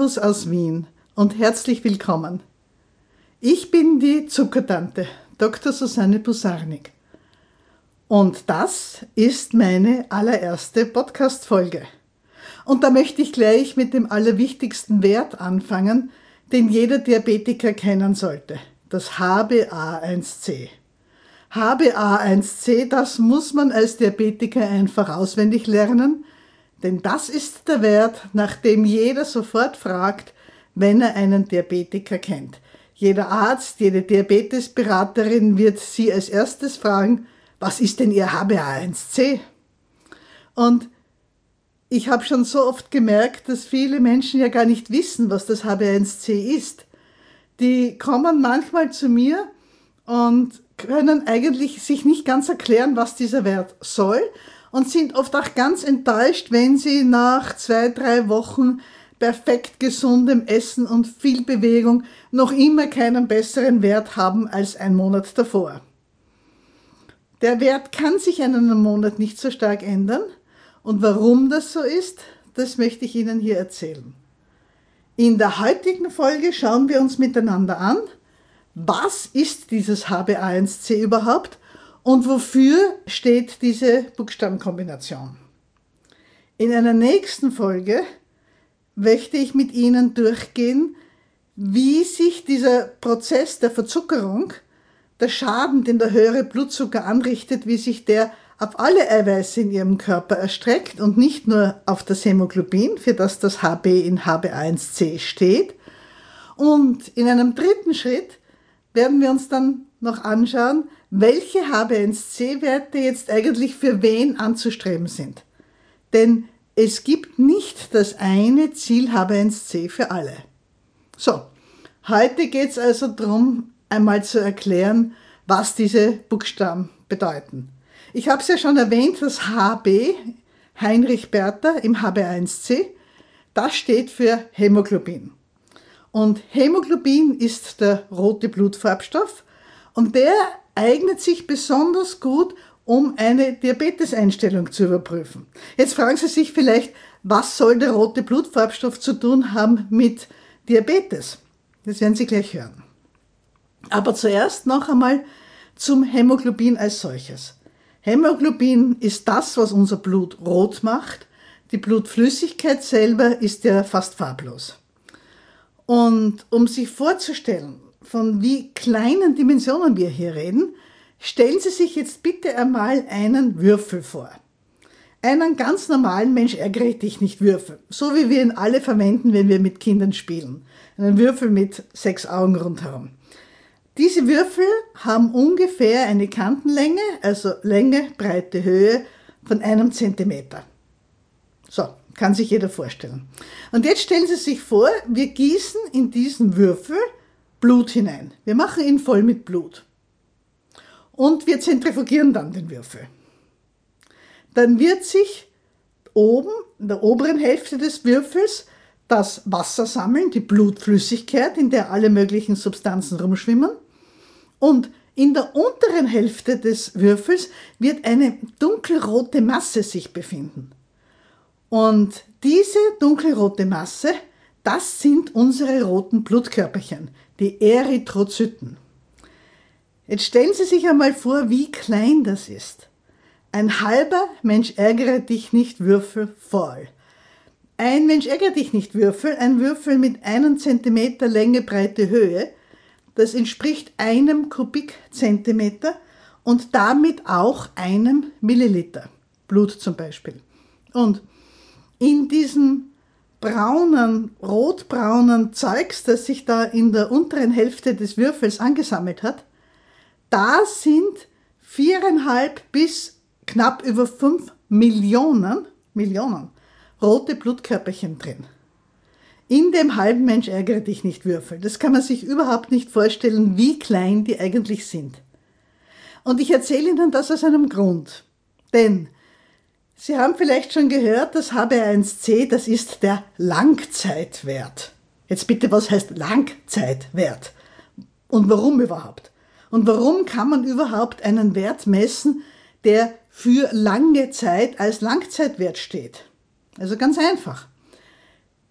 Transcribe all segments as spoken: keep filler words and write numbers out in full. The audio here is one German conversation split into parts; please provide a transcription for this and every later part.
Servus aus Wien und herzlich willkommen. Ich bin die Zuckertante, Doktor Susanne Busarnik. Und das ist meine allererste Podcast-Folge. Und da möchte ich gleich mit dem allerwichtigsten Wert anfangen, den jeder Diabetiker kennen sollte, das H b A eins c. H b A eins c, das muss man als Diabetiker einfach auswendig lernen, denn das ist der Wert, nach dem jeder sofort fragt, wenn er einen Diabetiker kennt. Jeder Arzt, jede Diabetesberaterin wird Sie als erstes fragen, was ist denn Ihr H b A eins c? Und ich habe schon so oft gemerkt, dass viele Menschen ja gar nicht wissen, was das H b A eins c ist. Die kommen manchmal zu mir und können eigentlich sich nicht ganz erklären, was dieser Wert soll und sind oft auch ganz enttäuscht, wenn sie nach zwei, drei Wochen perfekt gesundem Essen und viel Bewegung noch immer keinen besseren Wert haben als ein Monat davor. Der Wert kann sich in einem Monat nicht so stark ändern und warum das so ist, das möchte ich Ihnen hier erzählen. In der heutigen Folge schauen wir uns miteinander an, was ist dieses H b A eins c überhaupt und wofür steht diese Buchstabenkombination. In einer nächsten Folge möchte ich mit Ihnen durchgehen, wie sich dieser Prozess der Verzuckerung, der Schaden, den der höhere Blutzucker anrichtet, wie sich der auf alle Eiweiße in Ihrem Körper erstreckt und nicht nur auf das Hämoglobin, für das das H B in H b A eins c steht. Und in einem dritten Schritt werden wir uns dann noch anschauen, welche H b A eins c Werte jetzt eigentlich für wen anzustreben sind. Denn es gibt nicht das eine Ziel H b A eins c für alle. So, heute geht es also darum, einmal zu erklären, was diese Buchstaben bedeuten. Ich habe es ja schon erwähnt, das H B, Heinrich Bertha im H b A eins c, das steht für Hämoglobin. Und Hämoglobin ist der rote Blutfarbstoff und der eignet sich besonders gut, um eine Diabeteseinstellung zu überprüfen. Jetzt fragen Sie sich vielleicht, was soll der rote Blutfarbstoff zu tun haben mit Diabetes? Das werden Sie gleich hören. Aber zuerst noch einmal zum Hämoglobin als solches. Hämoglobin ist das, was unser Blut rot macht. Die Blutflüssigkeit selber ist ja fast farblos. Und um sich vorzustellen, von wie kleinen Dimensionen wir hier reden, stellen Sie sich jetzt bitte einmal einen Würfel vor. Einen ganz normalen Mensch-ärgere-dich-nicht-Würfel, so wie wir ihn alle verwenden, wenn wir mit Kindern spielen. Einen Würfel mit sechs Augen rundherum. Diese Würfel haben ungefähr eine Kantenlänge, also Länge, Breite, Höhe von einem Zentimeter. So, kann sich jeder vorstellen. Und jetzt stellen Sie sich vor, wir gießen in diesen Würfel Blut hinein. Wir machen ihn voll mit Blut. Und wir zentrifugieren dann den Würfel. Dann wird sich oben, in der oberen Hälfte des Würfels, das Wasser sammeln, die Blutflüssigkeit, in der alle möglichen Substanzen rumschwimmen. Und in der unteren Hälfte des Würfels wird eine dunkelrote Masse sich befinden. Und diese dunkelrote Masse, das sind unsere roten Blutkörperchen, die Erythrozyten. Jetzt stellen Sie sich einmal vor, wie klein das ist. Ein halber Mensch-ärgere-dich-nicht-Würfel voll. Ein Mensch-ärgere-dich-nicht-Würfel, ein Würfel mit einem Zentimeter Länge, Breite, Höhe, das entspricht einem Kubikzentimeter und damit auch einem Milliliter Blut zum Beispiel. Und in diesem braunen, rotbraunen Zeugs, das sich da in der unteren Hälfte des Würfels angesammelt hat, da sind viereinhalb bis knapp über fünf Millionen, Millionen rote Blutkörperchen drin. In dem halben Mensch-ärgere-dich-nicht-Würfel. Das kann man sich überhaupt nicht vorstellen, wie klein die eigentlich sind. Und ich erzähle Ihnen das aus einem Grund. Denn Sie haben vielleicht schon gehört, das H b A eins c, das ist der Langzeitwert. Jetzt bitte, was heißt Langzeitwert? Und warum überhaupt? Und warum kann man überhaupt einen Wert messen, der für lange Zeit als Langzeitwert steht? Also ganz einfach.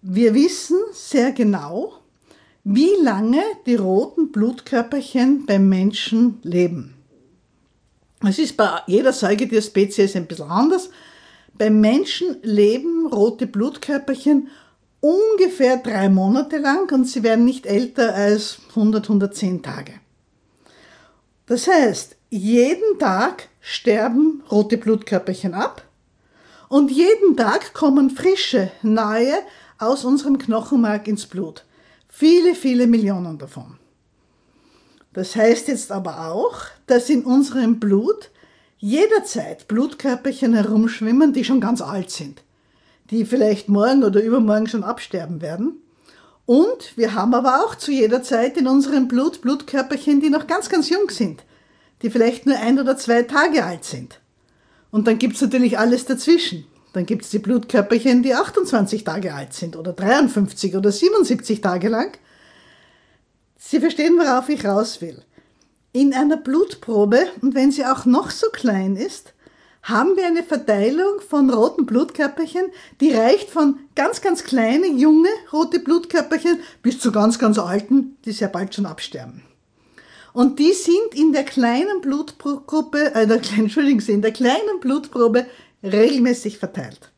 Wir wissen sehr genau, wie lange die roten Blutkörperchen beim Menschen leben. Es ist bei jeder Säugetierspezies ein bisschen anders. Beim Menschen leben rote Blutkörperchen ungefähr drei Monate lang und sie werden nicht älter als hundert, hundertzehn Tage. Das heißt, jeden Tag sterben rote Blutkörperchen ab und jeden Tag kommen frische, neue aus unserem Knochenmark ins Blut. Viele, viele Millionen davon. Das heißt jetzt aber auch, dass in unserem Blut jederzeit Blutkörperchen herumschwimmen, die schon ganz alt sind, die vielleicht morgen oder übermorgen schon absterben werden. Und wir haben aber auch zu jeder Zeit in unserem Blut Blutkörperchen, die noch ganz, ganz jung sind, die vielleicht nur ein oder zwei Tage alt sind. Und dann gibt's natürlich alles dazwischen. Dann gibt's die Blutkörperchen, die achtundzwanzig Tage alt sind oder dreiundfünfzig oder siebenundsiebzig Tage lang. Sie verstehen, worauf ich raus will. In einer Blutprobe, und wenn sie auch noch so klein ist, haben wir eine Verteilung von roten Blutkörperchen, die reicht von ganz, ganz kleine, junge rote Blutkörperchen bis zu ganz, ganz alten, die sehr bald schon absterben. Und die sind in der kleinen Blutgruppe, äh, der, Entschuldigen Sie, in der kleinen Blutprobe regelmäßig verteilt.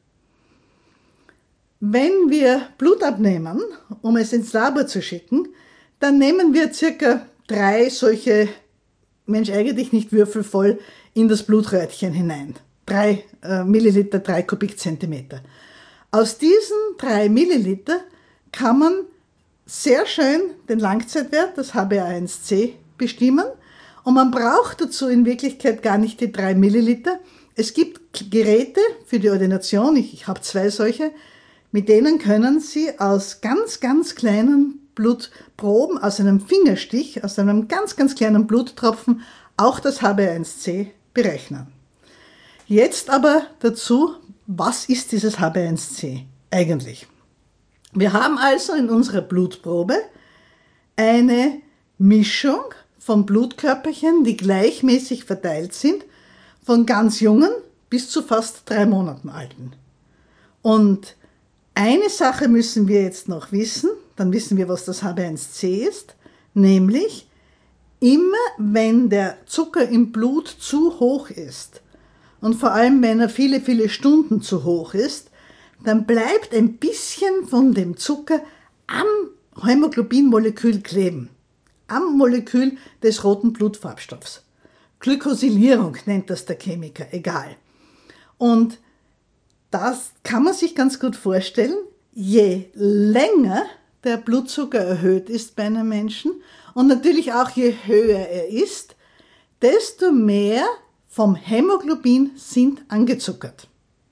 Wenn wir Blut abnehmen, um es ins Labor zu schicken, dann nehmen wir circa drei solche, Mensch eigentlich nicht würfelvoll, in das Blutröhrchen hinein. Drei äh, Milliliter, drei Kubikzentimeter. Aus diesen drei Milliliter kann man sehr schön den Langzeitwert, das H b A eins C, bestimmen. Und man braucht dazu in Wirklichkeit gar nicht die drei Milliliter. Es gibt Geräte für die Ordination, ich, ich habe zwei solche, mit denen können Sie aus ganz, ganz kleinen Blutproben, aus einem Fingerstich, aus einem ganz, ganz kleinen Bluttropfen, auch das H b A eins C berechnen. Jetzt aber dazu, was ist dieses H b A eins C eigentlich? Wir haben also in unserer Blutprobe eine Mischung von Blutkörperchen, die gleichmäßig verteilt sind, von ganz jungen bis zu fast drei Monaten alten. Und eine Sache müssen wir jetzt noch wissen, dann wissen wir, was das H b A eins C ist, nämlich immer wenn der Zucker im Blut zu hoch ist und vor allem wenn er viele, viele Stunden zu hoch ist, dann bleibt ein bisschen von dem Zucker am Hämoglobinmolekül kleben, am Molekül des roten Blutfarbstoffs. Glykosylierung nennt das der Chemiker, egal. Und das kann man sich ganz gut vorstellen, je länger der Blutzucker erhöht ist bei einem Menschen und natürlich auch je höher er ist, desto mehr vom Hämoglobin sind angezuckert.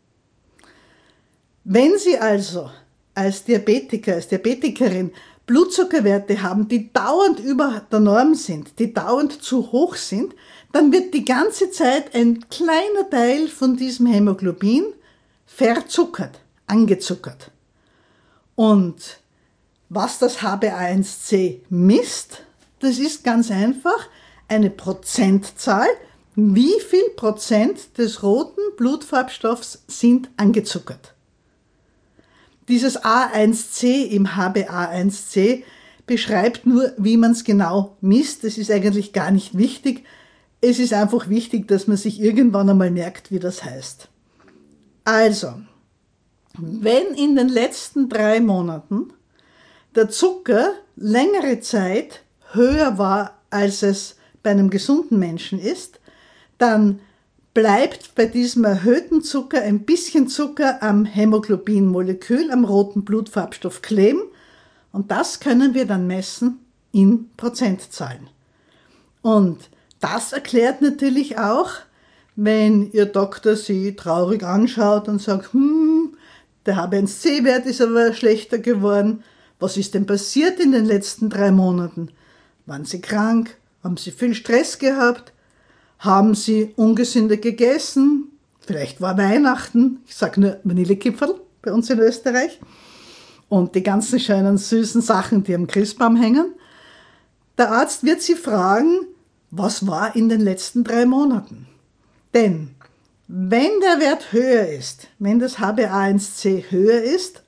Wenn Sie also als Diabetiker, als Diabetikerin Blutzuckerwerte haben, die dauernd über der Norm sind, die dauernd zu hoch sind, dann wird die ganze Zeit ein kleiner Teil von diesem Hämoglobin verzuckert, angezuckert. Und was das H b A eins C misst, das ist ganz einfach eine Prozentzahl, wie viel Prozent des roten Blutfarbstoffs sind angezuckert. Dieses A eins C im H b A eins C beschreibt nur, wie man es genau misst. Das ist eigentlich gar nicht wichtig. Es ist einfach wichtig, dass man sich irgendwann einmal merkt, wie das heißt. Also, wenn in den letzten drei Monaten der Zucker längere Zeit höher war, als es bei einem gesunden Menschen ist, dann bleibt bei diesem erhöhten Zucker ein bisschen Zucker am Hämoglobinmolekül, am roten Blutfarbstoff kleben. Und das können wir dann messen in Prozentzahlen. Und das erklärt natürlich auch, wenn Ihr Doktor Sie traurig anschaut und sagt, hm, der H b A eins C-Wert ist aber schlechter geworden. Was ist denn passiert in den letzten drei Monaten? Waren Sie krank? Haben Sie viel Stress gehabt? Haben Sie ungesünder gegessen? Vielleicht war Weihnachten. Ich sage nur Vanillekipferl bei uns in Österreich. Und die ganzen schönen, süßen Sachen, die am Christbaum hängen. Der Arzt wird Sie fragen, was war in den letzten drei Monaten? Denn wenn der Wert höher ist, wenn das H b A eins C höher ist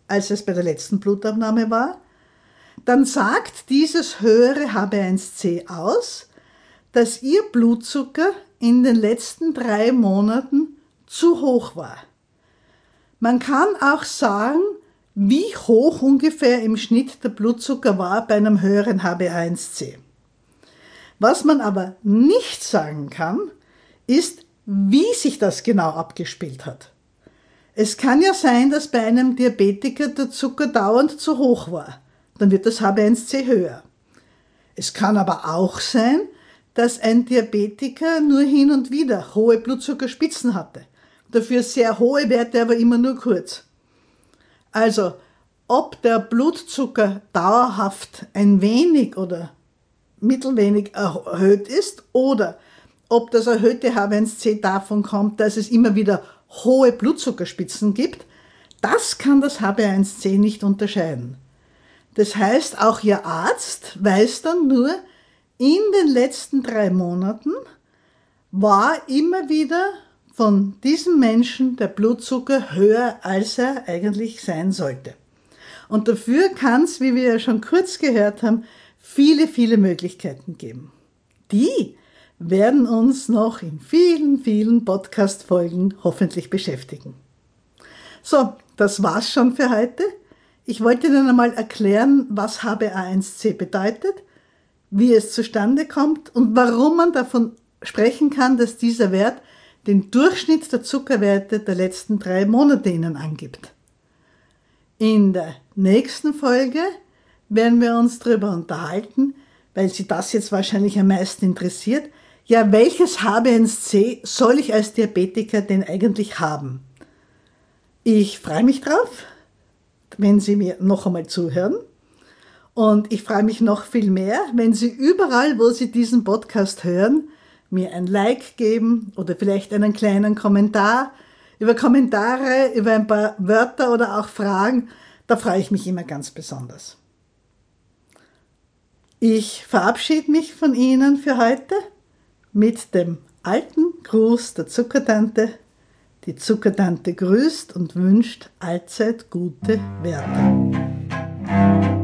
als es bei der letzten Blutabnahme war, dann sagt dieses höhere H b eins C aus, dass Ihr Blutzucker in den letzten drei Monaten zu hoch war. Man kann auch sagen, wie hoch ungefähr im Schnitt der Blutzucker war bei einem höheren H b eins C. Was man aber nicht sagen kann, ist, wie sich das genau abgespielt hat. Es kann ja sein, dass bei einem Diabetiker der Zucker dauernd zu hoch war. Dann wird das H b eins C höher. Es kann aber auch sein, dass ein Diabetiker nur hin und wieder hohe Blutzuckerspitzen hatte. Dafür sehr hohe Werte, aber immer nur kurz. Also, ob der Blutzucker dauerhaft ein wenig oder mittelwenig erhöht ist oder ob das erhöhte H b eins C davon kommt, dass es immer wieder hohe Blutzuckerspitzen gibt, das kann das H b eins C nicht unterscheiden. Das heißt, auch Ihr Arzt weiß dann nur, in den letzten drei Monaten war immer wieder von diesem Menschen der Blutzucker höher, als er eigentlich sein sollte. Und dafür kann es, wie wir ja schon kurz gehört haben, viele, viele Möglichkeiten geben. Die werden uns noch in vielen, vielen Podcast-Folgen hoffentlich beschäftigen. So, das war's schon für heute. Ich wollte Ihnen einmal erklären, was H b A eins C bedeutet, wie es zustande kommt und warum man davon sprechen kann, dass dieser Wert den Durchschnitt der Zuckerwerte der letzten drei Monate Ihnen angibt. In der nächsten Folge werden wir uns darüber unterhalten, weil Sie das jetzt wahrscheinlich am meisten interessiert, ja, welches H b eins C soll ich als Diabetiker denn eigentlich haben? Ich freue mich drauf, wenn Sie mir noch einmal zuhören. Und ich freue mich noch viel mehr, wenn Sie überall, wo Sie diesen Podcast hören, mir ein Like geben oder vielleicht einen kleinen Kommentar. Über Kommentare, über ein paar Wörter oder auch Fragen, da freue ich mich immer ganz besonders. Ich verabschiede mich von Ihnen für heute mit dem alten Gruß der Zuckertante. Die Zuckertante grüßt und wünscht allzeit gute Werte.